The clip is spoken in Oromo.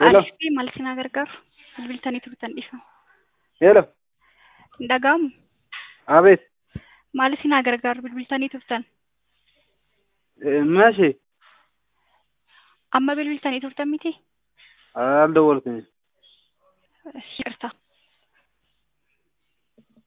Hello. Asii maal isin gargaaru? Bilbiltanii turtan dhiifama. Hello. Hin dhaga'amu? Abet. Maal isin gargaaru? Bilbiltanii turtan. ماشي. Amma bilbiltanii turtan miti? الدول كني. Shirta.